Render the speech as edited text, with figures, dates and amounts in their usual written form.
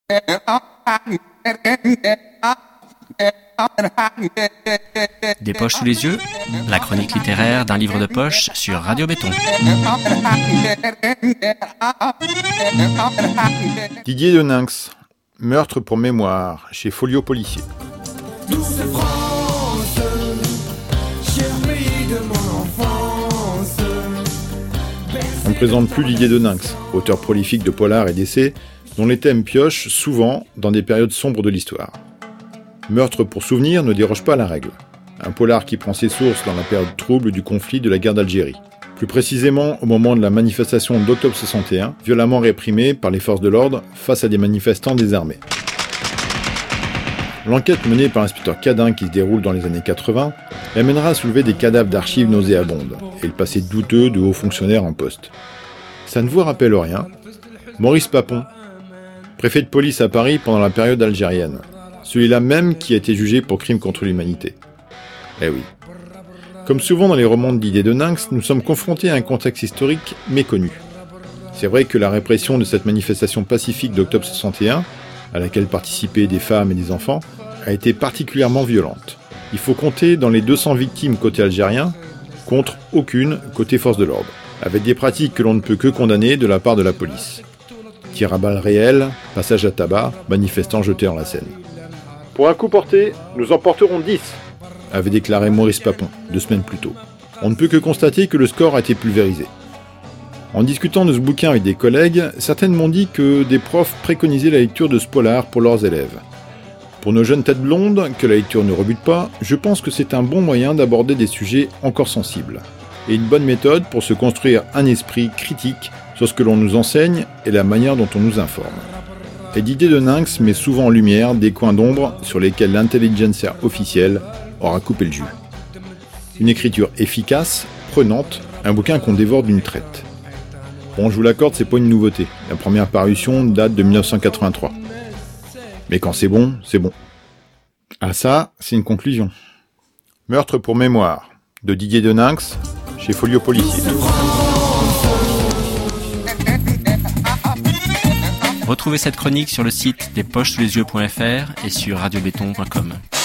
Des poches sous les yeux, la chronique littéraire d'un livre de poche sur Radio Béton. Didier Deninx, Meurtre pour mémoire, chez Folio Policier. Douce France, cher pays de mon enfance. On ne présente plus Didier Deninx, auteur prolifique de polars et d'essais, dont les thèmes piochent souvent dans des périodes sombres de l'histoire. Meurtre pour souvenir ne déroge pas à la règle. Un polar qui prend ses sources dans la période trouble du conflit de la guerre d'Algérie. Plus précisément au moment de la manifestation d'octobre 61, violemment réprimée par les forces de l'ordre face à des manifestants désarmés. L'enquête menée par l'inspecteur Cadin qui se déroule dans les années 80 amènera à soulever des cadavres d'archives nauséabondes et le passé douteux de hauts fonctionnaires en poste. Ça ne vous rappelle rien ? Maurice Papon, préfet de police à Paris pendant la période algérienne. Celui-là même qui a été jugé pour crime contre l'humanité. Eh oui. Comme souvent dans les romans de Didier Deninx, nous sommes confrontés à un contexte historique méconnu. C'est vrai que la répression de cette manifestation pacifique d'octobre 61, à laquelle participaient des femmes et des enfants, a été particulièrement violente. Il faut compter dans les 200 victimes côté algérien, contre aucune côté force de l'ordre, avec des pratiques que l'on ne peut que condamner de la part de la police. Tir à balles réelles, passage à tabac, manifestants jetés en la Seine. Pour un coup porté, nous en porterons 10, avait déclaré Maurice Papon, 2 semaines plus tôt. On ne peut que constater que le score a été pulvérisé. En discutant de ce bouquin avec des collègues, certaines m'ont dit que des profs préconisaient la lecture de ce polar pour leurs élèves. Pour nos jeunes têtes blondes, que la lecture ne rebute pas, je pense que c'est un bon moyen d'aborder des sujets encore sensibles. Et une bonne méthode pour se construire un esprit critique sur ce que l'on nous enseigne et la manière dont on nous informe. Et Didier Deninx met souvent en lumière des coins d'ombre sur lesquels l'intelligentsia officielle aura coupé le jus. Une écriture efficace, prenante, un bouquin qu'on dévore d'une traite. Bon, je vous l'accorde, c'est pas une nouveauté. La première parution date de 1983. Mais quand c'est bon, c'est bon. Ah ça, c'est une conclusion. Meurtre pour mémoire, de Didier Deninx, chez Folio Policier. Retrouvez cette chronique sur le site despochesouslesyeux.fr et sur radiobéton.com.